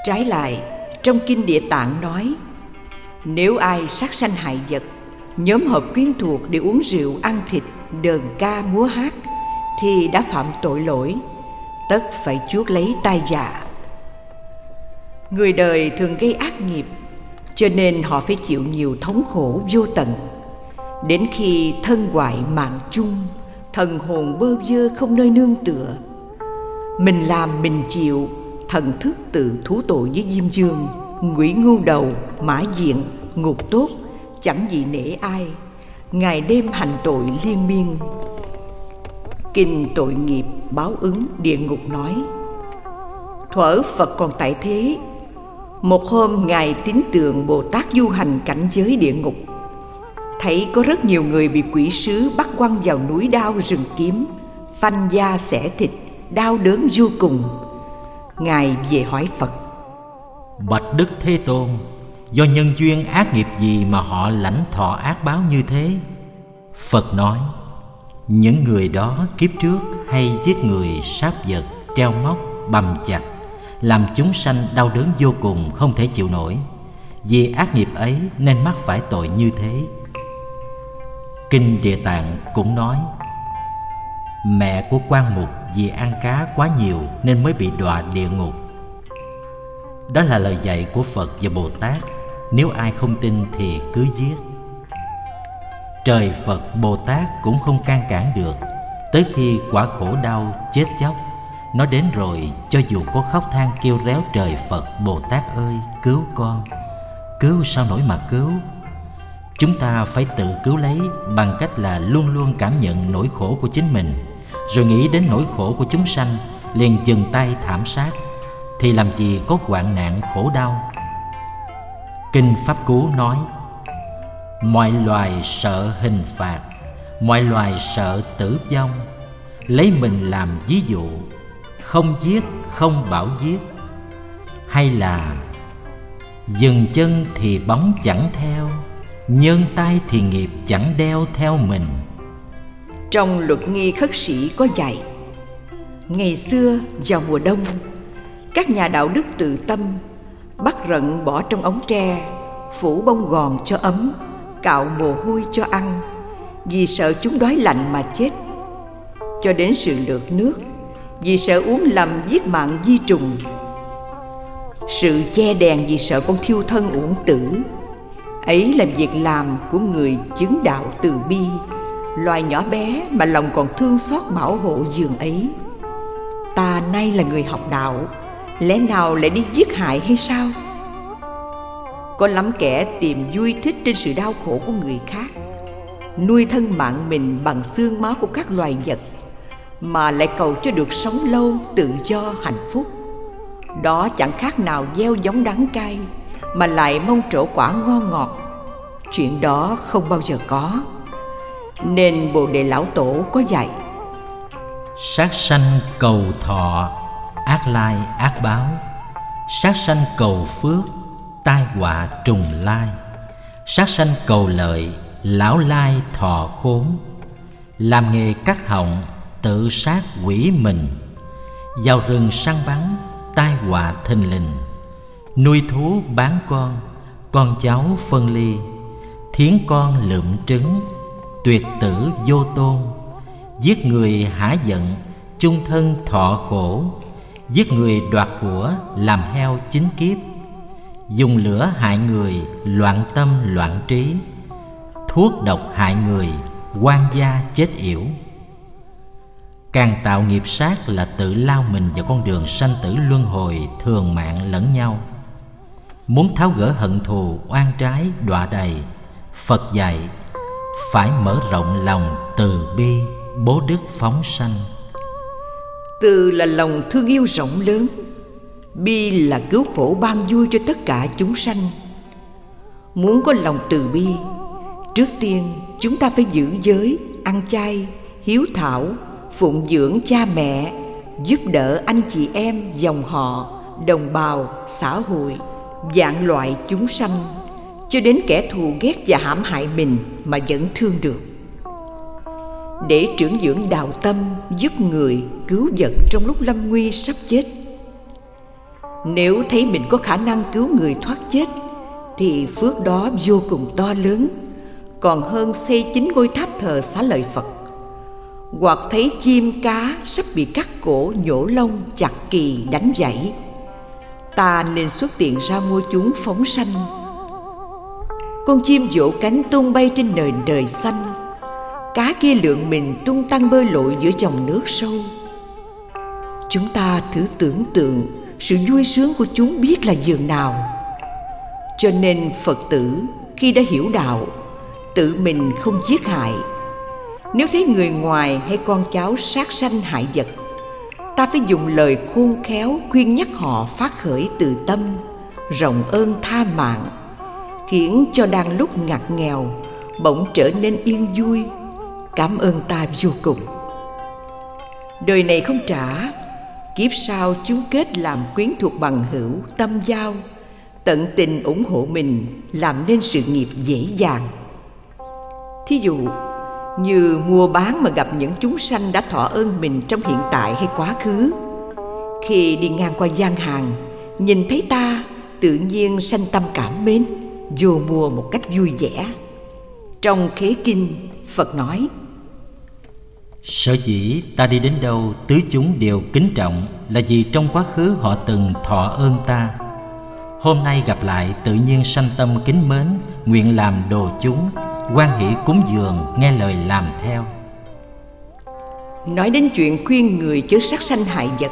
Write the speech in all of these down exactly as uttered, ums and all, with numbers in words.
Trái lại, trong Kinh Địa Tạng nói, nếu ai sát sanh hại vật, nhóm họp quyến thuộc để uống rượu, ăn thịt, đờn ca, múa hát, thì đã phạm tội lỗi, tất phải chuốc lấy tai vạ. Người đời thường gây ác nghiệp, cho nên họ phải chịu nhiều thống khổ vô tận. Đến khi thân hoại mạng chung, thần hồn bơ vơ không nơi nương tựa, mình làm mình chịu, thần thức tự thú tội với Diêm Vương, Ngụy Ngưu Đầu, Mã Diện, Ngục Tốt, chẳng gì nể ai, ngày đêm hành tội liên miên. Kinh Tội Nghiệp Báo Ứng Địa Ngục nói, thuở Phật còn tại thế, một hôm Ngài Tín Tường Bồ Tát du hành cảnh giới địa ngục, thấy có rất nhiều người bị quỷ sứ bắt quăng vào núi đao rừng kiếm, phanh da xẻ thịt, đau đớn vô cùng. Ngài về hỏi Phật: Bạch Đức Thế Tôn, do nhân duyên ác nghiệp gì mà họ lãnh thọ ác báo như thế? Phật nói: những người đó kiếp trước hay giết người, sát vật, treo móc, bầm chặt, làm chúng sanh đau đớn vô cùng không thể chịu nổi. Vì ác nghiệp ấy nên mắc phải tội như thế. Kinh Địa Tạng cũng nói: mẹ của Quan Mục vì ăn cá quá nhiều nên mới bị đọa địa ngục. Đó là lời dạy của Phật và Bồ Tát. Nếu ai không tin thì cứ giết. Trời Phật Bồ Tát cũng không can cản được. Tới khi quả khổ đau chết chóc nó đến rồi, cho dù có khóc than kêu réo trời Phật Bồ Tát ơi cứu con, cứu sao nổi mà cứu. Chúng ta phải tự cứu lấy bằng cách là luôn luôn cảm nhận nỗi khổ của chính mình, rồi nghĩ đến nỗi khổ của chúng sanh, liền dừng tay thảm sát, thì làm gì có hoạn nạn khổ đau. Kinh Pháp Cú nói: mọi loài sợ hình phạt, mọi loài sợ tử vong, lấy mình làm ví dụ, không giết không bảo giết. Hay là dừng chân thì bóng chẳng theo, nhân tay thì nghiệp chẳng đeo theo mình. Trong Luật Nghi Khất Sĩ có dạy, ngày xưa vào mùa đông, các nhà đạo đức tự tâm bắt rận bỏ trong ống tre, phủ bông gòn cho ấm, cạo mồ hôi cho ăn, vì sợ chúng đói lạnh mà chết. Cho đến sự lược nước, vì sợ uống lầm giết mạng vi trùng. Sự che đèn vì sợ con thiêu thân uổng tử. Ấy là việc làm của người chứng đạo từ bi, loài nhỏ bé mà lòng còn thương xót bảo hộ giường ấy. Ta nay là người học đạo, lẽ nào lại đi giết hại hay sao? Có lắm kẻ tìm vui thích trên sự đau khổ của người khác, nuôi thân mạng mình bằng xương máu của các loài vật, mà lại cầu cho được sống lâu, tự do, hạnh phúc. Đó chẳng khác nào gieo giống đắng cay, mà lại mong trổ quả ngon ngọt. Chuyện đó không bao giờ có. Nên Bồ Đề Lão Tổ có dạy: sát sanh cầu thọ, ác lai ác báo. Sát sanh cầu phước, tai họa trùng lai. Sát sanh cầu lợi, lão lai thọ khốn. Làm nghề cắt họng, tự sát quỷ mình. Vào rừng săn bắn, tai họa thình lình. Nuôi thú bán con, con cháu phân ly. Thiến con lượm trứng, tuyệt tử vô tôn. Giết người hả giận, chung thân thọ khổ. Giết người đoạt của, làm heo chín kiếp. Dùng lửa hại người, loạn tâm loạn trí. Thuốc độc hại người, oan gia chết yểu. Càng tạo nghiệp sát là tự lao mình vào con đường sanh tử luân hồi, thường mạng lẫn nhau. Muốn tháo gỡ hận thù, oan trái, đọa đầy, Phật dạy phải mở rộng lòng từ bi, bố đức phóng sanh. Từ là lòng thương yêu rộng lớn, bi là cứu khổ ban vui cho tất cả chúng sanh. Muốn có lòng từ bi, trước tiên chúng ta phải giữ giới, ăn chay, hiếu thảo, phụng dưỡng cha mẹ, giúp đỡ anh chị em, dòng họ, đồng bào, xã hội, vạn loại chúng sanh, cho đến kẻ thù ghét và hãm hại mình mà vẫn thương được. Để trưởng dưỡng đạo tâm, giúp người, cứu vật trong lúc lâm nguy sắp chết. Nếu thấy mình có khả năng cứu người thoát chết thì phước đó vô cùng to lớn, còn hơn xây chín ngôi tháp thờ xá lợi Phật. Hoặc thấy chim cá sắp bị cắt cổ, nhổ lông, chặt kỳ, đánh giảy, ta nên xuất tiền ra mua chúng phóng sanh. Con chim vỗ cánh tung bay trên nền trời xanh, cá kia lượn mình tung tăng bơi lội giữa dòng nước sâu. Chúng ta thử tưởng tượng sự vui sướng của chúng biết là dường nào. Cho nên Phật tử khi đã hiểu đạo, tự mình không giết hại. Nếu thấy người ngoài hay con cháu sát sanh hại vật, ta phải dùng lời khôn khéo khuyên nhắc họ phát khởi từ tâm, rộng ơn tha mạng, khiến cho đang lúc ngặt nghèo bỗng trở nên yên vui. Cảm ơn ta vô cùng. Đời này không trả, kiếp sau chúng kết làm quyến thuộc bằng hữu, tâm giao, tận tình ủng hộ mình, làm nên sự nghiệp dễ dàng. Thí dụ như mua bán mà gặp những chúng sanh đã thọ ơn mình trong hiện tại hay quá khứ, khi đi ngang qua gian hàng, nhìn thấy ta tự nhiên sanh tâm cảm mến, vô mua một cách vui vẻ. Trong Khế Kinh, Phật nói: Sở dĩ ta đi đến đâu tứ chúng đều kính trọng là vì trong quá khứ họ từng thọ ơn ta. Hôm nay gặp lại tự nhiên sanh tâm kính mến, nguyện làm đồ chúng, hoan hỷ cúng dường, nghe lời làm theo. Nói đến chuyện khuyên người chớ sát sanh hại vật,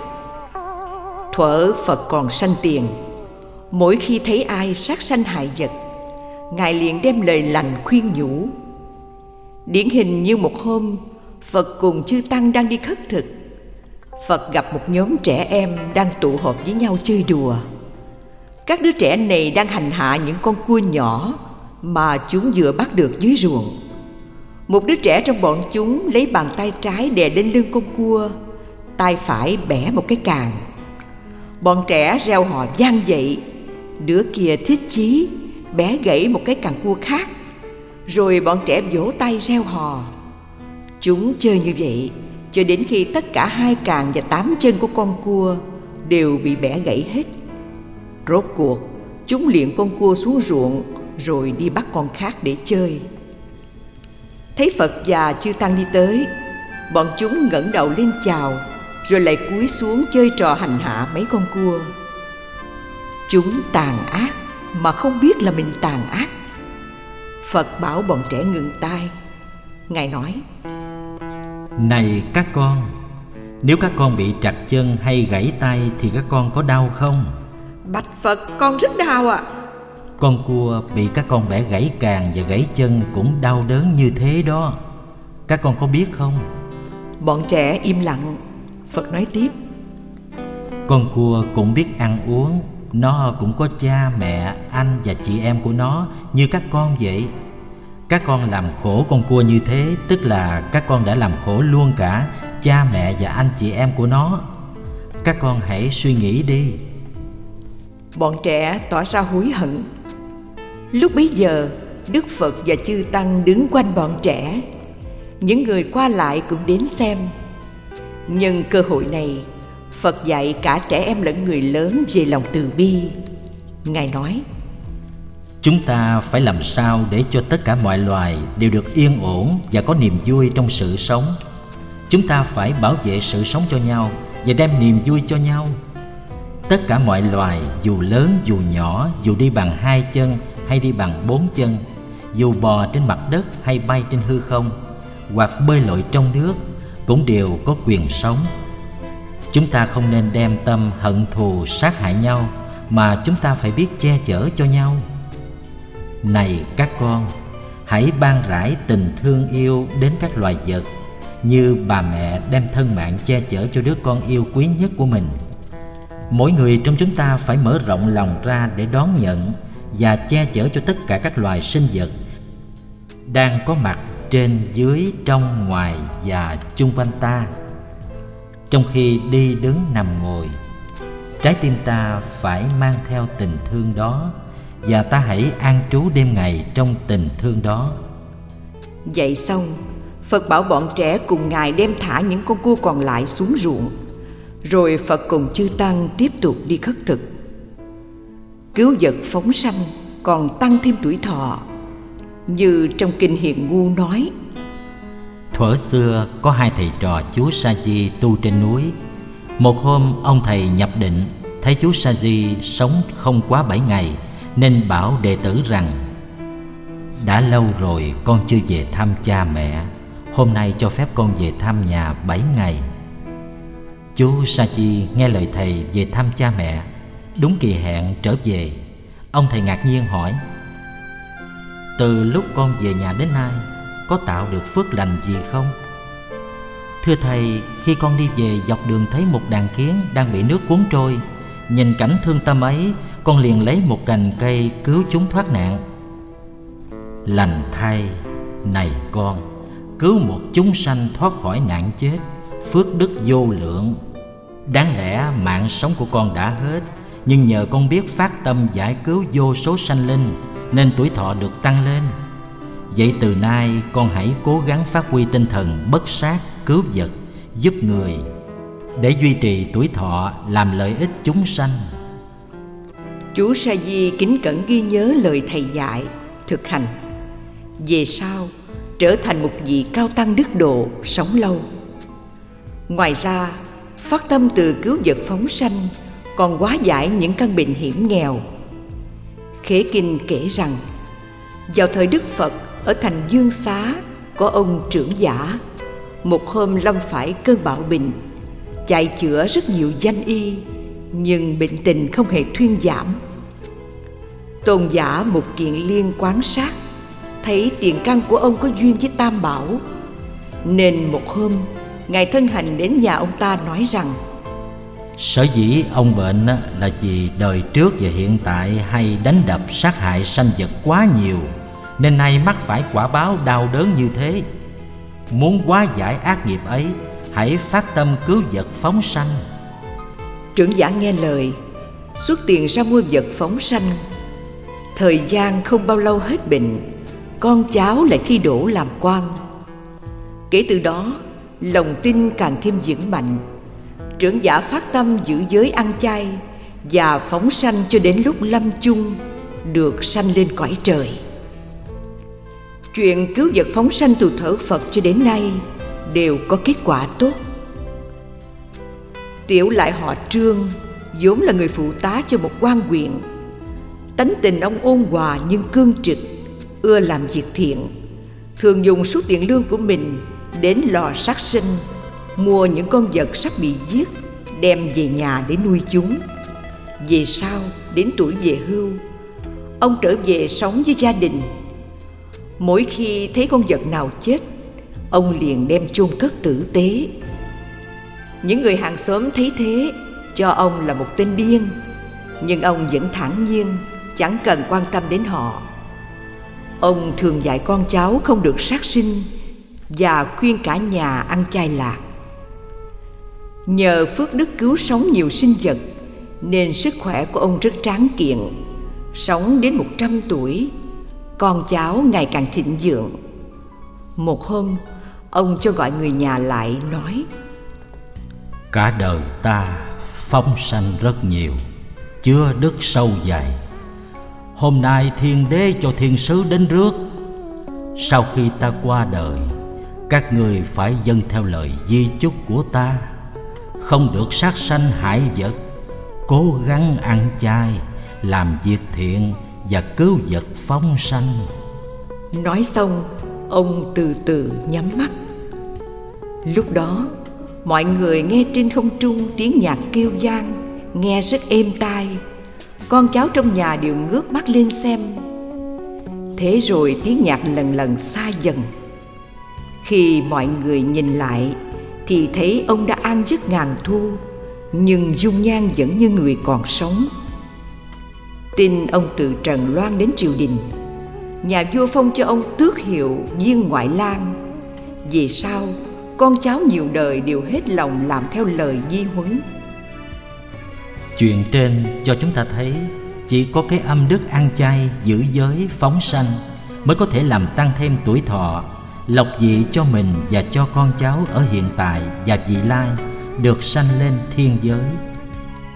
thuở Phật còn sanh tiền, mỗi khi thấy ai sát sanh hại vật, Ngài liền đem lời lành khuyên nhủ. Điển hình như một hôm, Phật cùng chư Tăng đang đi khất thực. Phật gặp một nhóm trẻ em đang tụ họp với nhau chơi đùa. Các đứa trẻ này đang hành hạ những con cua nhỏ mà chúng vừa bắt được dưới ruộng. Một đứa trẻ trong bọn chúng lấy bàn tay trái đè lên lưng con cua, tay phải bẻ một cái càng. Bọn trẻ reo hò vang dậy. Đứa kia thích chí bẻ gãy một cái càng cua khác, rồi bọn trẻ vỗ tay reo hò. Chúng chơi như vậy cho đến khi tất cả hai càng và tám chân của con cua đều bị bẻ gãy hết. Rốt cuộc chúng liệng con cua xuống ruộng rồi đi bắt con khác để chơi. Thấy Phật và chư Tăng đi tới, bọn chúng ngẩng đầu lên chào, rồi lại cúi xuống chơi trò hành hạ mấy con cua. Chúng tàn ác mà không biết là mình tàn ác. Phật bảo bọn trẻ ngừng tay. Ngài nói: Này các con, nếu các con bị trật chân hay gãy tay thì các con có đau không? Bạch Phật, con rất đau ạ. Con cua bị các con bẻ gãy càng và gãy chân cũng đau đớn như thế đó. Các con có biết không? Bọn trẻ im lặng. Phật nói tiếp: Con cua cũng biết ăn uống. Nó cũng có cha, mẹ, anh và chị em của nó như các con vậy. Các con làm khổ con cua như thế, tức là các con đã làm khổ luôn cả cha mẹ và anh chị em của nó. Các con hãy suy nghĩ đi. Bọn trẻ tỏ ra hối hận. Lúc bấy giờ, Đức Phật và chư Tăng đứng quanh bọn trẻ. Những người qua lại cũng đến xem. Nhân cơ hội này, Phật dạy cả trẻ em lẫn người lớn về lòng từ bi. Ngài nói: Chúng ta phải làm sao để cho tất cả mọi loài đều được yên ổn và có niềm vui trong sự sống. Chúng ta phải bảo vệ sự sống cho nhau và đem niềm vui cho nhau. Tất cả mọi loài, dù lớn dù nhỏ, dù đi bằng hai chân hay đi bằng bốn chân, dù bò trên mặt đất hay bay trên hư không, hoặc bơi lội trong nước, cũng đều có quyền sống. Chúng ta không nên đem tâm hận thù sát hại nhau, mà chúng ta phải biết che chở cho nhau. Này các con, hãy ban rải tình thương yêu đến các loài vật, như bà mẹ đem thân mạng che chở cho đứa con yêu quý nhất của mình. Mỗi người trong chúng ta phải mở rộng lòng ra để đón nhận và che chở cho tất cả các loài sinh vật đang có mặt trên, dưới, trong, ngoài và chung quanh ta. Trong khi đi, đứng, nằm, ngồi, trái tim ta phải mang theo tình thương đó, và ta hãy an trú đêm ngày trong tình thương đó. Vậy xong, Phật bảo bọn trẻ cùng Ngài đem thả những con cua còn lại xuống ruộng. Rồi Phật cùng chư Tăng tiếp tục đi khất thực. cứu vật phóng sanh còn tăng thêm tuổi thọ. Như trong kinh Hiền Ngu nói: thuở xưa có hai thầy trò chú Sa Di tu trên núi. Một hôm ông thầy nhập định, thấy chú Sa Di sống không quá bảy ngày, nên bảo đệ tử rằng: đã lâu rồi con chưa về thăm cha mẹ, hôm nay cho phép con về thăm nhà bảy ngày. Chú Sa Di nghe lời thầy về thăm cha mẹ, đúng kỳ hẹn trở về. Ông thầy ngạc nhiên hỏi: từ lúc con về nhà đến nay, có tạo được phước lành gì không? Thưa thầy, khi con đi về dọc đường thấy một đàn kiến đang bị nước cuốn trôi. Nhìn cảnh thương tâm ấy, con liền lấy một cành cây cứu chúng thoát nạn. Lành thay, này con, cứu một chúng sanh thoát khỏi nạn chết, phước đức vô lượng. Đáng lẽ mạng sống của con đã hết, nhưng nhờ con biết phát tâm giải cứu vô số sanh linh, nên tuổi thọ được tăng lên. Vậy từ nay con hãy cố gắng phát huy tinh thần bất sát, cứu vật, giúp người, để duy trì tuổi thọ, làm lợi ích chúng sanh. Chú Sa Di kính cẩn ghi nhớ lời thầy dạy, thực hành. Về sau trở thành một vị cao tăng đức độ, sống lâu. Ngoài ra, phát tâm từ cứu vật phóng sanh còn hóa giải những căn bệnh hiểm nghèo. Khế Kinh kể rằng, vào thời Đức Phật ở thành Dương Xá có ông trưởng giả. Một hôm lâm phải cơn bạo bệnh, chạy chữa rất nhiều danh y, nhưng bệnh tình không hề thuyên giảm. Tôn giả Mục Kiền Liên quan sát, thấy tiền căn của ông có duyên với Tam Bảo, nên một hôm ngài thân hành đến nhà ông ta nói rằng: sở dĩ ông bệnh là vì đời trước và hiện tại hay đánh đập sát hại sanh vật quá nhiều, nên nay mắc phải quả báo đau đớn như thế. Muốn hóa giải ác nghiệp ấy, hãy phát tâm cứu vật phóng sanh. Trưởng giả nghe lời, xuất tiền ra mua vật phóng sanh. Thời gian không bao lâu hết bệnh, con cháu lại thi đỗ làm quan. Kể từ đó, lòng tin càng thêm vững mạnh. Trưởng giả phát tâm giữ giới ăn chay và phóng sanh cho đến lúc lâm chung, được sanh lên cõi trời. Chuyện cứu vật phóng sanh từ thuở Phật cho đến nay đều có kết quả tốt. Tiểu lại họ Trương, vốn là người phụ tá cho một quan huyện. Tánh tình ông ôn hòa nhưng cương trực, ưa làm việc thiện, thường dùng số tiền lương của mình đến lò sát sinh, mua những con vật sắp bị giết, đem về nhà để nuôi chúng. Về sau, đến tuổi về hưu, ông trở về sống với gia đình. Mỗi khi thấy con vật nào chết, ông liền đem chôn cất tử tế. Những người hàng xóm thấy thế, cho ông là một tên điên, nhưng ông vẫn thản nhiên, chẳng cần quan tâm đến họ. Ông thường dạy con cháu không được sát sinh và khuyên cả nhà ăn chay lạc. Nhờ phước đức cứu sống nhiều sinh vật, nên sức khỏe của ông rất tráng kiện, sống đến một trăm tuổi, con cháu ngày càng thịnh vượng. Một hôm, ông cho gọi người nhà lại nói: cả đời ta phóng sanh rất nhiều, chứa đức sâu dày. Hôm nay thiên đế cho thiên sứ đến rước. Sau khi ta qua đời, các người phải dâng theo lời di chúc của ta, không được sát sanh hại vật, cố gắng ăn chay, làm việc thiện và cứu vật phóng sanh. Nói xong, ông từ từ nhắm mắt. Lúc đó, mọi người nghe trên không trung tiếng nhạc kêu vang, nghe rất êm tai. Con cháu trong nhà đều ngước mắt lên xem. Thế rồi tiếng nhạc lần lần xa dần. Khi mọi người nhìn lại, thì thấy ông đã an giấc ngàn thu, nhưng dung nhan vẫn như người còn sống. Tin ông từ trần loan đến triều đình. Nhà vua phong cho ông tước hiệu viên ngoại lang. Về sau, con cháu nhiều đời đều hết lòng làm theo lời di huấn. Chuyện trên cho chúng ta thấy, chỉ có cái âm đức ăn chay, giữ giới, phóng sanh mới có thể làm tăng thêm tuổi thọ, lộc vị cho mình và cho con cháu ở hiện tại và vị lai, được sanh lên thiên giới.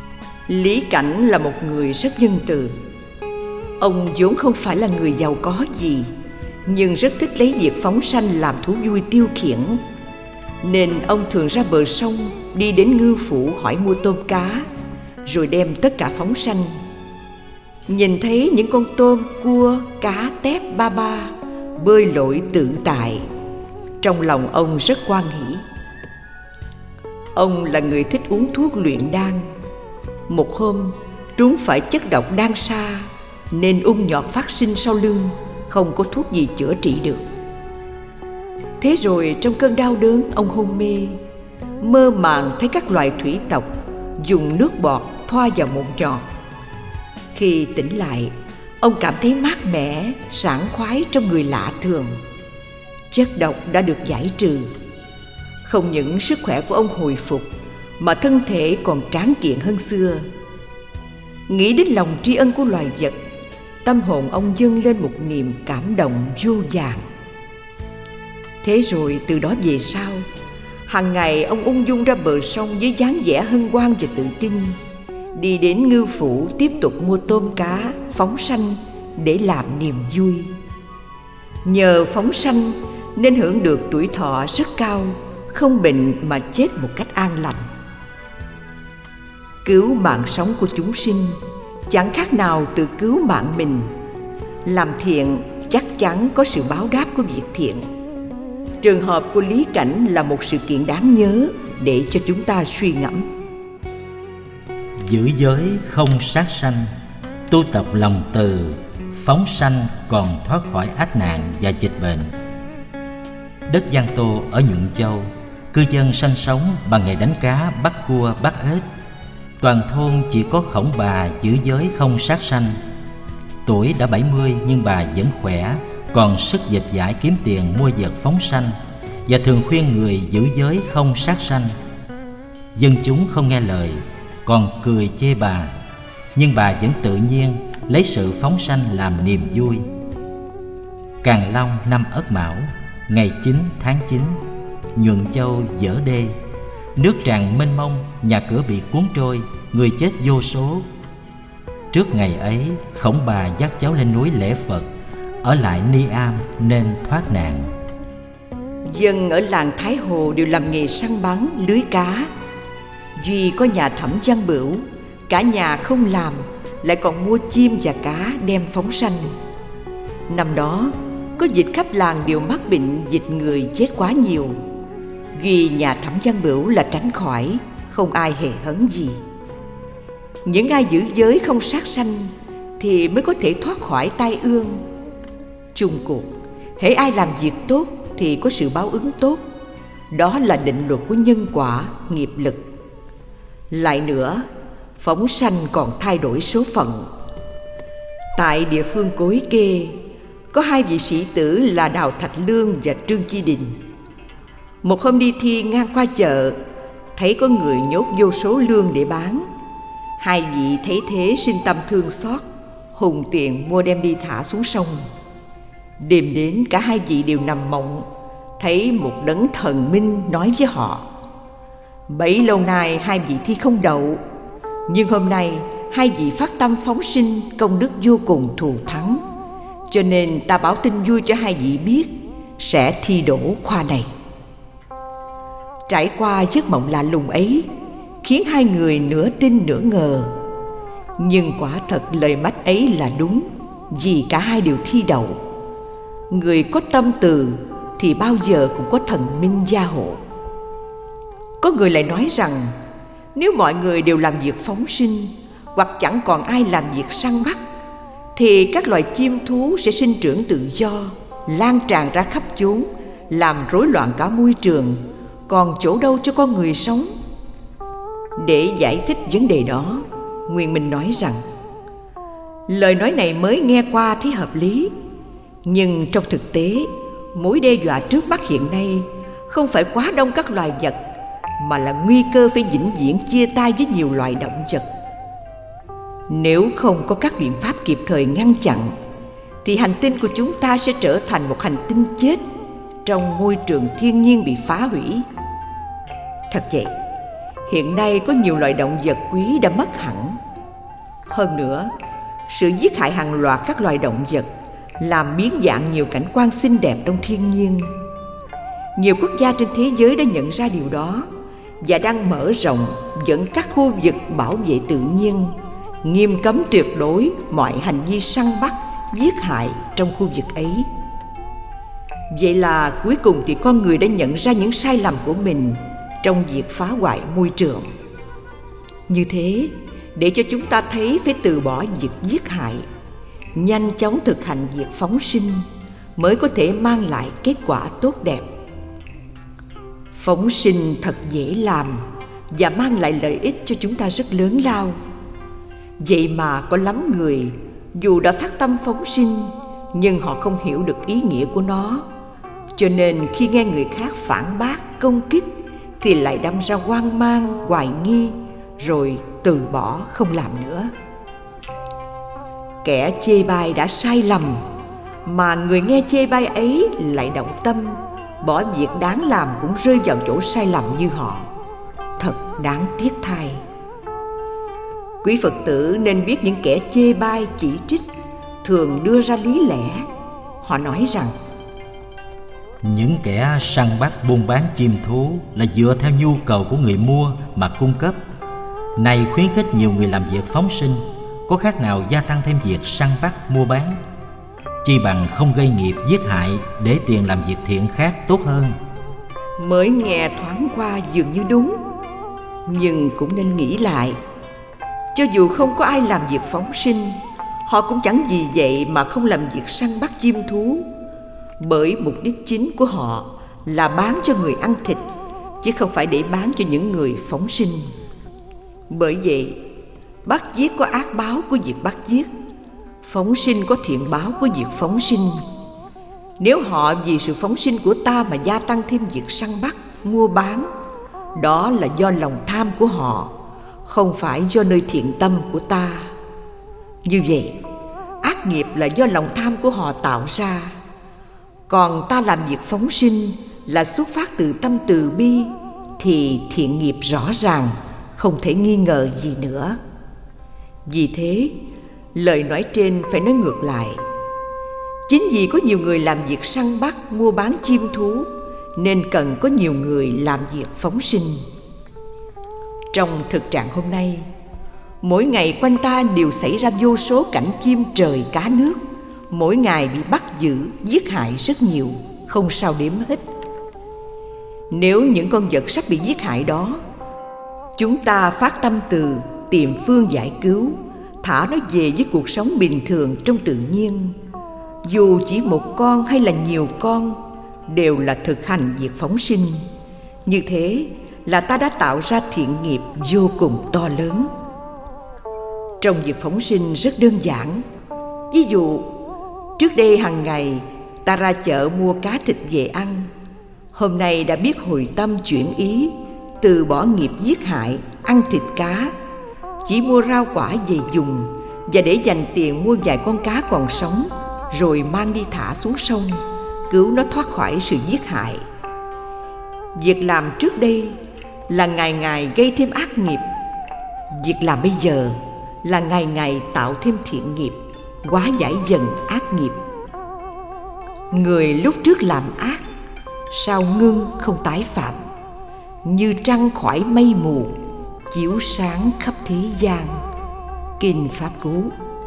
Lý Cảnh là một người rất nhân từ. Ông vốn không phải là người giàu có gì, nhưng rất thích lấy việc phóng sanh làm thú vui tiêu khiển, nên ông thường ra bờ sông, đi đến ngư phủ hỏi mua tôm cá, rồi đem tất cả phóng sanh. Nhìn thấy những con tôm, cua, cá, tép, ba ba bơi lội tự tại, trong lòng ông rất hoan hỉ. Ông là người thích uống thuốc luyện đan. Một hôm trúng phải chất độc đan sa, nên ung nhọt phát sinh sau lưng, không có thuốc gì chữa trị được. Thế rồi trong cơn đau đớn, ông hôn mê, mơ màng thấy các loài thủy tộc dùng nước bọt thoa vào mụn nhọt. Khi tỉnh lại, ông cảm thấy mát mẻ, sảng khoái trong người lạ thường. Chất độc đã được giải trừ. Không những sức khỏe của ông hồi phục, mà thân thể còn tráng kiện hơn xưa. Nghĩ đến lòng tri ân của loài vật, tâm hồn ông dâng lên một niềm cảm động vô vàn. Thế rồi từ đó về sau, hàng ngày ông ung dung ra bờ sông với dáng vẻ hân hoan và tự tin, đi đến ngư phủ tiếp tục mua tôm cá, phóng sanh để làm niềm vui. Nhờ phóng sanh nên hưởng được tuổi thọ rất cao, không bệnh mà chết một cách an lành. Cứu mạng sống của chúng sinh chẳng khác nào tự cứu mạng mình. Làm thiện chắc chắn có sự báo đáp của việc thiện. Trường hợp của Lý Cảnh là một sự kiện đáng nhớ để cho chúng ta suy ngẫm. Giữ giới không sát sanh, tu tập lòng từ, phóng sanh còn thoát khỏi ách nạn và dịch bệnh. Đất Giang Tô ở Nhuận Châu, cư dân sinh sống bằng nghề đánh cá, bắt cua, bắt ếch. Toàn thôn chỉ có Khổng bà giữ giới không sát sanh. Tuổi đã bảy mươi nhưng bà vẫn khỏe, còn sức dịch giải kiếm tiền mua vật phóng sanh, và thường khuyên người giữ giới không sát sanh. Dân chúng không nghe lời, còn cười chê bà, nhưng bà vẫn tự nhiên lấy sự phóng sanh làm niềm vui. Càng Long năm Ất Mão, ngày chín tháng chín, Nhuận Châu dở đê, nước tràn mênh mông, nhà cửa bị cuốn trôi, người chết vô số. Trước ngày ấy, Khổng bà dắt cháu lên núi lễ Phật, ở lại Ni Am nên thoát nạn. Dân ở làng Thái Hồ đều làm nghề săn bắn, lưới cá. Duy có nhà Thẩm Văn Bửu, cả nhà không làm, lại còn mua chim và cá đem phóng sanh. Năm đó, có dịch khắp làng đều mắc bệnh dịch người chết quá nhiều. Duy nhà Thẩm Văn Bửu là tránh khỏi, không ai hề hấn gì. Những ai giữ giới không sát sanh thì mới có thể thoát khỏi tai ương. Chung cuộc, hễ ai làm việc tốt thì có sự báo ứng tốt. Đó là định luật của nhân quả, nghiệp lực. Lại nữa, phóng sanh còn thay đổi số phận. Tại địa phương Cối Kê, có hai vị sĩ tử là Đào Thạch Lương và Trương Chi Đình. Một hôm đi thi ngang qua chợ, thấy có người nhốt vô số lương để bán. Hai vị thấy thế sinh tâm thương xót, hùng tiền mua đem đi thả xuống sông. Đêm đến cả hai vị đều nằm mộng, thấy một đấng thần minh nói với họ: bấy lâu nay hai vị thi không đậu, nhưng hôm nay hai vị phát tâm phóng sinh, công đức vô cùng thù thắng, cho nên ta báo tin vui cho hai vị biết sẽ thi đỗ khoa này. Trải qua giấc mộng lạ lùng ấy khiến hai người nửa tin nửa ngờ. Nhưng quả thật lời mách ấy là đúng, vì cả hai đều thi đậu. Người có tâm từ thì bao giờ cũng có thần minh gia hộ. Có người lại nói rằng nếu mọi người đều làm việc phóng sinh, hoặc chẳng còn ai làm việc săn bắt, thì các loài chim thú sẽ sinh trưởng tự do, lan tràn ra khắp chốn, làm rối loạn cả môi trường, còn chỗ đâu cho con người sống. Để giải thích vấn đề đó, Nguyên Minh nói rằng lời nói này mới nghe qua thấy hợp lý, nhưng trong thực tế, mối đe dọa trước mắt hiện nay không phải quá đông các loài vật, mà là nguy cơ phải vĩnh viễn chia tay với nhiều loài động vật. Nếu không có các biện pháp kịp thời ngăn chặn, thì hành tinh của chúng ta sẽ trở thành một hành tinh chết trong môi trường thiên nhiên bị phá hủy. Thật vậy, hiện nay có nhiều loài động vật quý đã mất hẳn, Hơn nữa, sự giết hại hàng loạt các loài động vật làm biến dạng nhiều cảnh quan xinh đẹp trong thiên nhiên. Nhiều quốc gia trên thế giới đã nhận ra điều đó và đang mở rộng dẫn các khu vực bảo vệ tự nhiên, nghiêm cấm tuyệt đối mọi hành vi săn bắt, giết hại trong khu vực ấy. Vậy là cuối cùng thì con người đã nhận ra những sai lầm của mình trong việc phá hoại môi trường. Như thế, để cho chúng ta thấy phải từ bỏ việc giết hại, nhanh chóng thực hành việc phóng sinh mới có thể mang lại kết quả tốt đẹp. Phóng sinh thật dễ làm và mang lại lợi ích cho chúng ta rất lớn lao. Vậy mà có lắm người dù đã phát tâm phóng sinh nhưng họ không hiểu được ý nghĩa của nó, cho nên khi nghe người khác phản bác, công kích thì lại đâm ra hoang mang, hoài nghi, rồi từ bỏ không làm nữa. Kẻ chê bai đã sai lầm, mà người nghe chê bai ấy lại động tâm, bỏ việc đáng làm cũng rơi vào chỗ sai lầm như họ. Thật đáng tiếc thay. Quý Phật tử nên biết những kẻ chê bai, chỉ trích thường đưa ra lý lẽ. Họ nói rằng những kẻ săn bắt buôn bán chim thú là dựa theo nhu cầu của người mua mà cung cấp. Này khuyến khích nhiều người làm việc phóng sinh, có khác nào gia tăng thêm việc săn bắt mua bán? Chi bằng không gây nghiệp giết hại để tiền làm việc thiện khác tốt hơn. Mới nghe thoáng qua dường như đúng, nhưng cũng nên nghĩ lại. Cho dù không có ai làm việc phóng sinh, họ cũng chẳng vì vậy mà không làm việc săn bắt chim thú, bởi mục đích chính của họ là bán cho người ăn thịt, chứ không phải để bán cho những người phóng sinh. Bởi vậy, bắt giết có ác báo của việc bắt giết, phóng sinh có thiện báo của việc phóng sinh. Nếu họ vì sự phóng sinh của ta mà gia tăng thêm việc săn bắt, mua bán, đó là do lòng tham của họ, không phải do nơi thiện tâm của ta. Như vậy, ác nghiệp là do lòng tham của họ tạo ra. Còn ta làm việc phóng sinh là xuất phát từ tâm từ bi, thì thiện nghiệp rõ ràng, không thể nghi ngờ gì nữa. Vì thế, lời nói trên phải nói ngược lại. Chính vì có nhiều người làm việc săn bắt, mua bán chim thú, nên cần có nhiều người làm việc phóng sinh. Trong thực trạng hôm nay, mỗi ngày quanh ta đều xảy ra vô số cảnh chim trời cá nước, mỗi ngày bị bắt giữ, giết hại rất nhiều, không sao đếm hết. Nếu những con vật sắp bị giết hại đó, chúng ta phát tâm từ tìm phương giải cứu, thả nó về với cuộc sống bình thường trong tự nhiên, dù chỉ một con hay là nhiều con, đều là thực hành việc phóng sinh. Như thế là ta đã tạo ra thiện nghiệp vô cùng to lớn. Trong việc phóng sinh rất đơn giản. Ví dụ, trước đây hàng ngày ta ra chợ mua cá thịt về ăn. Hôm nay đã biết hồi tâm chuyển ý, từ bỏ nghiệp giết hại, ăn thịt cá, chỉ mua rau quả về dùng, và để dành tiền mua vài con cá còn sống, rồi mang đi thả xuống sông, cứu nó thoát khỏi sự giết hại. Việc làm trước đây là ngày ngày gây thêm ác nghiệp. Việc làm bây giờ là ngày ngày tạo thêm thiện nghiệp, hóa giải dần ác nghiệp. Người lúc trước làm ác, sao ngưng không tái phạm, như trăng khỏi mây mù, chiếu sáng khắp thế gian. Kinh Pháp Cú.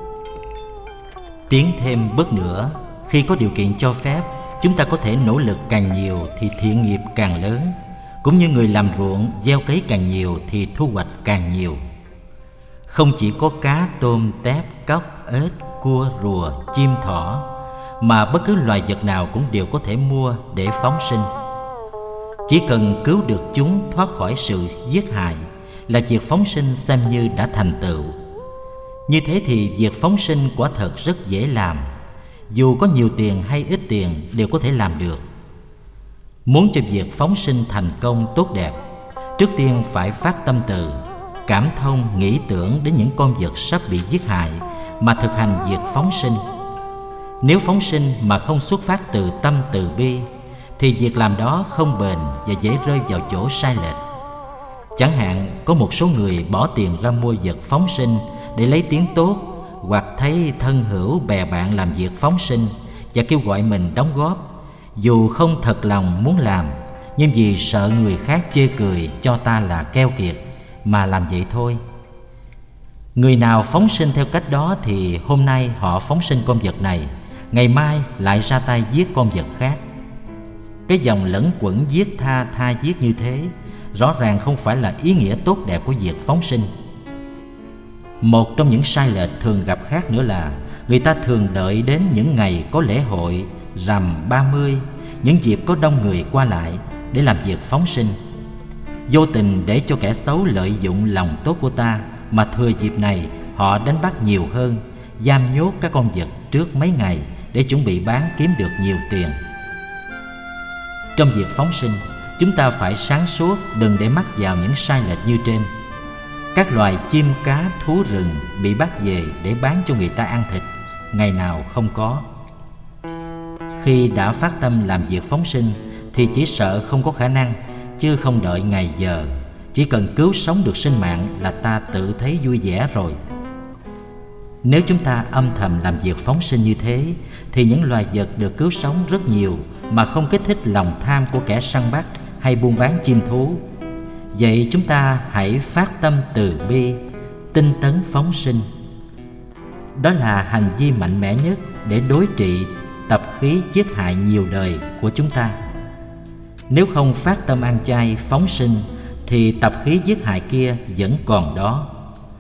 Tiến thêm bước nữa, khi có điều kiện cho phép, chúng ta có thể nỗ lực càng nhiều thì thiện nghiệp càng lớn. Cũng như người làm ruộng, gieo cấy càng nhiều thì thu hoạch càng nhiều. Không chỉ có cá, tôm, tép, cóc, ếch, cua, rùa, chim thỏ, mà bất cứ loài vật nào cũng đều có thể mua để phóng sinh. Chỉ cần cứu được chúng thoát khỏi sự giết hại là việc phóng sinh xem như đã thành tựu. Như thế thì việc phóng sinh quả thật rất dễ làm. Dù có nhiều tiền hay ít tiền đều có thể làm được. Muốn cho việc phóng sinh thành công tốt đẹp, trước tiên phải phát tâm từ, cảm thông nghĩ tưởng đến những con vật sắp bị giết hại mà thực hành việc phóng sinh. Nếu phóng sinh mà không xuất phát từ tâm từ bi thì việc làm đó không bền và dễ rơi vào chỗ sai lệch. Chẳng hạn có một số người bỏ tiền ra mua vật phóng sinh để lấy tiếng tốt, hoặc thấy thân hữu bè bạn làm việc phóng sinh và kêu gọi mình đóng góp, dù không thật lòng muốn làm, nhưng vì sợ người khác chê cười cho ta là keo kiệt mà làm vậy thôi. Người nào phóng sinh theo cách đó thì hôm nay họ phóng sinh con vật này, ngày mai lại ra tay giết con vật khác. Cái dòng lẫn quẩn giết tha tha giết như thế rõ ràng không phải là ý nghĩa tốt đẹp của việc phóng sinh. Một trong những sai lệch thường gặp khác nữa là người ta thường đợi đến những ngày có lễ hội, rằm ba mươi, những dịp có đông người qua lại để làm việc phóng sinh. Vô tình để cho kẻ xấu lợi dụng lòng tốt của ta mà thừa dịp này họ đánh bắt nhiều hơn, giam nhốt các con vật trước mấy ngày để chuẩn bị bán kiếm được nhiều tiền. Trong việc phóng sinh, chúng ta phải sáng suốt, đừng để mắc vào những sai lệch như trên. Các loài chim cá thú rừng bị bắt về để bán cho người ta ăn thịt, ngày nào không có. Khi đã phát tâm làm việc phóng sinh thì chỉ sợ không có khả năng, chứ không đợi ngày giờ. Chỉ cần cứu sống được sinh mạng là ta tự thấy vui vẻ rồi. Nếu chúng ta âm thầm làm việc phóng sinh như thế thì những loài vật được cứu sống rất nhiều mà không kích thích lòng tham của kẻ săn bắt hay buôn bán chim thú. Vậy chúng ta hãy phát tâm từ bi, tinh tấn phóng sinh. Đó là hành vi mạnh mẽ nhất để đối trị tập khí giết hại nhiều đời của chúng ta. Nếu không phát tâm ăn chay phóng sinh thì tập khí giết hại kia vẫn còn đó.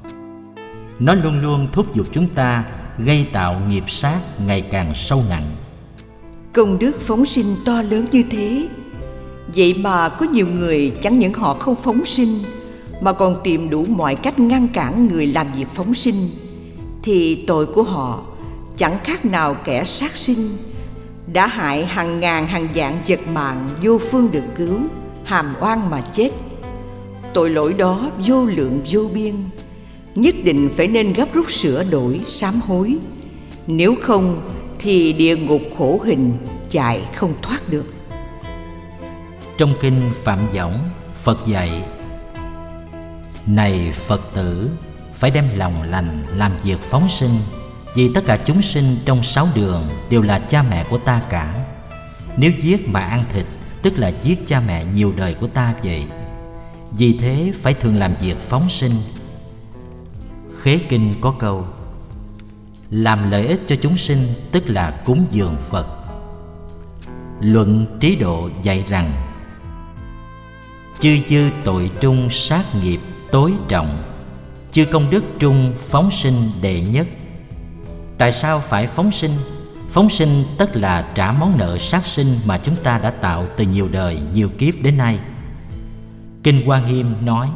Nó luôn luôn thúc giục chúng ta gây tạo nghiệp sát ngày càng sâu nặng. Công đức phóng sinh to lớn như thế, vậy mà có nhiều người chẳng những họ không phóng sinh mà còn tìm đủ mọi cách ngăn cản người làm việc phóng sinh, thì tội của họ chẳng khác nào kẻ sát sinh, đã hại hàng ngàn hàng vạn vật mạng vô phương được cứu, hàm oan mà chết. Tội lỗi đó vô lượng vô biên, nhất định phải nên gấp rút sửa đổi sám hối, nếu không thì địa ngục khổ hình chạy không thoát được. Trong kinh Phạm Võng, Phật dạy: Này Phật tử, phải đem lòng lành làm việc phóng sinh, vì tất cả chúng sinh trong sáu đường đều là cha mẹ của ta cả. Nếu giết mà ăn thịt, tức là giết cha mẹ nhiều đời của ta vậy. Vì thế phải thường làm việc phóng sinh. Khế kinh có câu: làm lợi ích cho chúng sinh tức là cúng dường Phật. Luận Trí Độ dạy rằng: chư dư tội trung sát nghiệp tối trọng, chư công đức trung phóng sinh đệ nhất. Tại sao phải phóng sinh? Phóng sinh tức là trả món nợ sát sinh mà chúng ta đã tạo từ nhiều đời, nhiều kiếp đến nay. Kinh Hoa Nghiêm nói: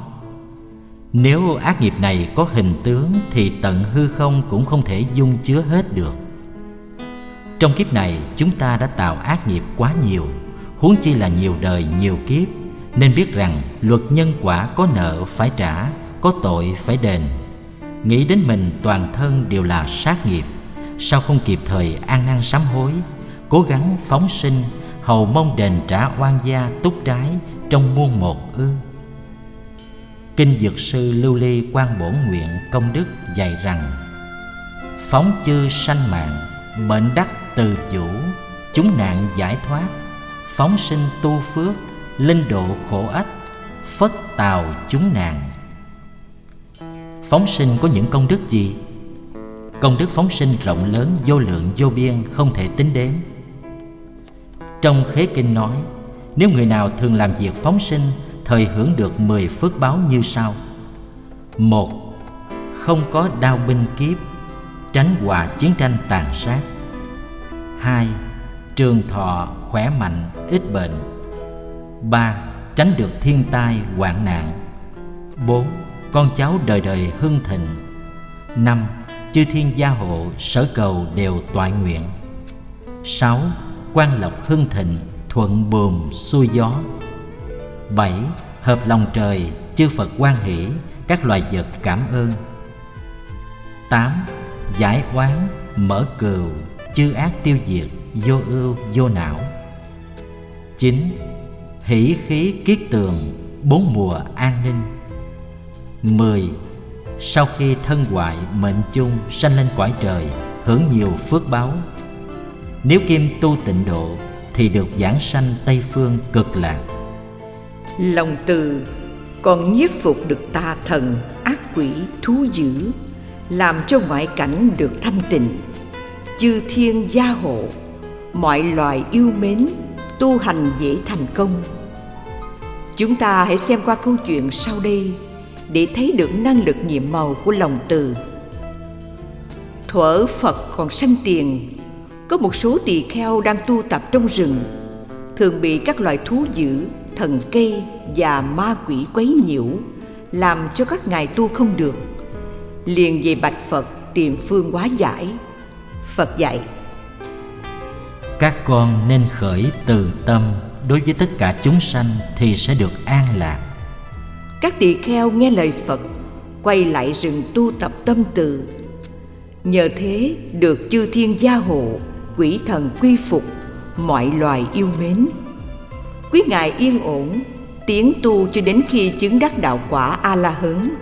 nếu ác nghiệp này có hình tướng thì tận hư không cũng không thể dung chứa hết được. Trong kiếp này chúng ta đã tạo ác nghiệp quá nhiều, huống chi là nhiều đời nhiều kiếp, nên biết rằng luật nhân quả có nợ phải trả, có tội phải đền. Nghĩ đến mình toàn thân đều là sát nghiệp, sao không kịp thời ăn năn sám hối, cố gắng phóng sinh, hầu mong đền trả oan gia túc trái trong muôn một ư? Kinh Dược Sư Lưu Ly Quang Bổn Nguyện Công Đức dạy rằng: phóng chư sanh mạng, mệnh đắc từ vũ, chúng nạn giải thoát, phóng sinh tu phước, linh độ khổ ách, phất tào chúng nạn. Phóng sinh có những công đức gì? Công đức phóng sinh rộng lớn, vô lượng vô biên, không thể tính đếm. Trong Khế Kinh nói: nếu người nào thường làm việc phóng sinh, thời hưởng được mười phước báo như sau. Một, không có đao binh kiếp, tránh họa chiến tranh tàn sát. Hai, trường thọ, khỏe mạnh, ít bệnh. Ba, tránh được thiên tai, hoạn nạn. Bốn, con cháu đời đời hưng thịnh. Năm, chư thiên gia hộ, sở cầu đều toại nguyện. Sáu, quan lộc hưng thịnh, thuận buồm xuôi gió. Bảy, hợp lòng trời, chư Phật hoan hỷ, các loài vật cảm ơn. Tám, giải oán, mở cừu, chư ác tiêu diệt, vô ưu vô não. Chín, hỷ khí kiết tường, bốn mùa an ninh. Mười, sau khi thân hoại mệnh chung sanh lên cõi trời, hưởng nhiều phước báu. Nếu kim tu tịnh độ thì được giảng sanh Tây phương Cực Lạc. Lòng từ còn nhiếp phục được tà thần, ác quỷ, thú dữ, làm cho ngoại cảnh được thanh tịnh, chư thiên gia hộ, mọi loài yêu mến, tu hành dễ thành công. Chúng ta hãy xem qua câu chuyện sau đây để thấy được năng lực nhiệm màu của lòng từ. Thuở Phật còn sanh tiền, có một số tỳ kheo đang tu tập trong rừng, thường bị các loài thú dữ, thần cây và ma quỷ quấy nhiễu, làm cho các ngài tu không được. Liền về bạch Phật tìm phương hóa giải. Phật dạy: các con nên khởi từ tâm đối với tất cả chúng sanh thì sẽ được an lạc. Các tỳ kheo nghe lời Phật, quay lại rừng tu tập tâm từ. Nhờ thế được chư thiên gia hộ, quỷ thần quy phục, mọi loài yêu mến. Quý ngài yên ổn, tiến tu cho đến khi chứng đắc đạo quả A-la-hán.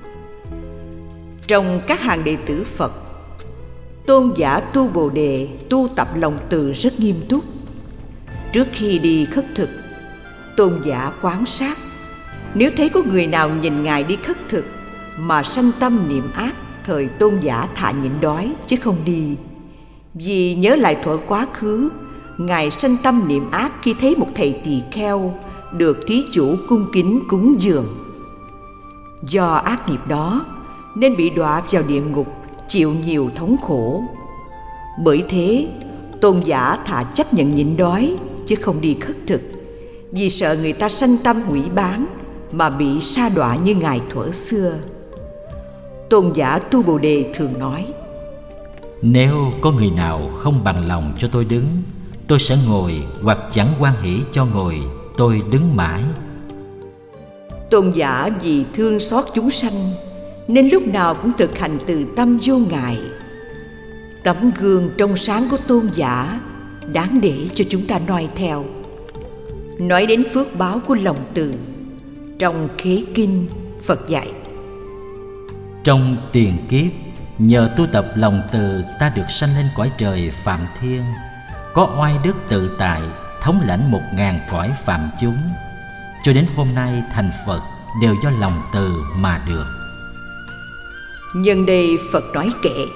Trong các hàng đệ tử Phật, tôn giả Tu Bồ Đề tu tập lòng từ rất nghiêm túc. Trước khi đi khất thực, tôn giả quan sát, nếu thấy có người nào nhìn ngài đi khất thực mà sanh tâm niệm ác, thời tôn giả thà nhịn đói chứ không đi. Vì nhớ lại thuở quá khứ, ngài sanh tâm niệm ác khi thấy một thầy tỳ kheo được thí chủ cung kính cúng dường. Do ác nghiệp đó nên bị đọa vào địa ngục, chịu nhiều thống khổ. Bởi thế tôn giả thà chấp nhận nhịn đói chứ không đi khất thực, vì sợ người ta sanh tâm hủy bán mà bị sa đọa như ngài thuở xưa. Tôn giả Tu Bồ Đề thường nói: nếu có người nào không bằng lòng cho tôi đứng, tôi sẽ ngồi, hoặc chẳng hoan hỷ cho ngồi, tôi đứng mãi. Tôn giả vì thương xót chúng sanh nên lúc nào cũng thực hành từ tâm vô ngại. Tấm gương trong sáng của tôn giả đáng để cho chúng ta noi theo. Nói đến phước báo của lòng từ, trong Khế Kinh Phật dạy: trong tiền kiếp, nhờ tu tập lòng từ, ta được sanh lên cõi trời Phạm Thiên, có oai đức tự tại, thống lãnh một ngàn cõi phạm chúng. Cho đến hôm nay thành Phật đều do lòng từ mà được. Nhân đây Phật nói kệ: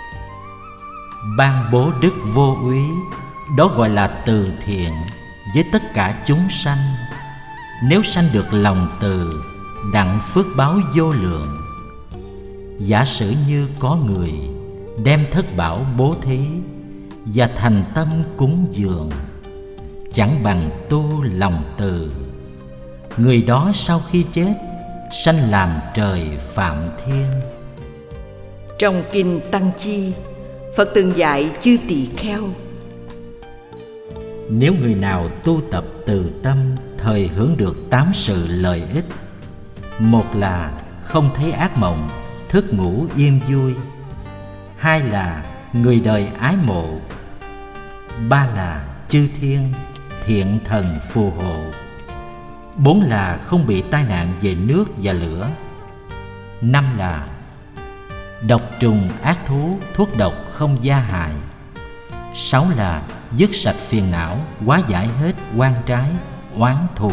ban bố đức vô úy, đó gọi là từ thiện với tất cả chúng sanh. Nếu sanh được lòng từ, đặng phước báo vô lượng. Giả sử như có người đem thất bảo bố thí và thành tâm cúng dường, chẳng bằng tu lòng từ, người đó sau khi chết sanh làm trời Phạm Thiên. Trong Kinh Tăng Chi, Phật từng dạy chư tỳ kheo: nếu người nào tu tập từ tâm, thời hưởng được tám sự lợi ích. Một là không thấy ác mộng, thức ngủ yên vui. Hai là người đời ái mộ. Ba là chư thiên, thiện thần phù hộ. Bốn là không bị tai nạn về nước và lửa. Năm là độc trùng ác thú, thuốc độc không gia hại. Sáu là dứt sạch phiền não, hóa giải hết oan trái, oán thù.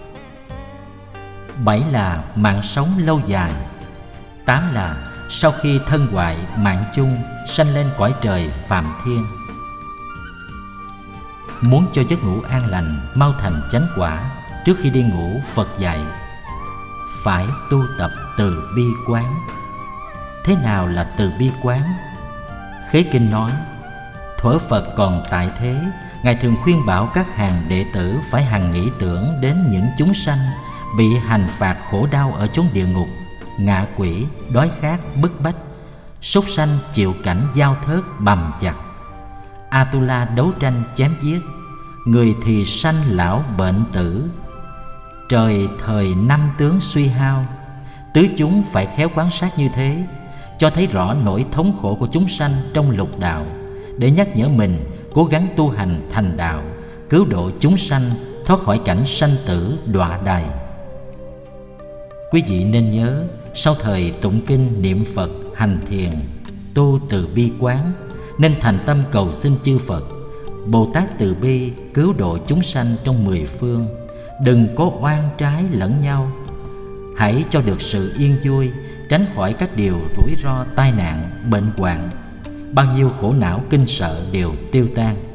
Bảy là mạng sống lâu dài. Tám là sau khi thân hoại mạng chung, sanh lên cõi trời Phạm Thiên. Muốn cho giấc ngủ an lành, mau thành chánh quả, trước khi đi ngủ Phật dạy phải tu tập từ bi quán. Thế nào là từ bi quán? Khế Kinh nói: thuở Phật còn tại thế, Ngài thường khuyên bảo các hàng đệ tử phải hằng nghĩ tưởng đến những chúng sanh bị hành phạt khổ đau ở chốn địa ngục, ngạ quỷ, đói khát, bức bách, súc sanh chịu cảnh giao thớt bầm chặt, Atula đấu tranh chém giết, người thì sanh lão bệnh tử. Trời thời năm tướng suy hao, tứ chúng phải khéo quan sát như thế, cho thấy rõ nỗi thống khổ của chúng sanh trong lục đạo, để nhắc nhở mình cố gắng tu hành thành đạo, cứu độ chúng sanh thoát khỏi cảnh sanh tử đọa đày. Quý vị nên nhớ, sau thời tụng kinh niệm Phật hành thiền tu từ bi quán, nên thành tâm cầu xin chư Phật Bồ Tát từ bi cứu độ chúng sanh trong mười phương, đừng có oan trái lẫn nhau. Hãy cho được sự yên vui, tránh khỏi các điều rủi ro tai nạn, bệnh hoạn. Bao nhiêu khổ não kinh sợ đều tiêu tan.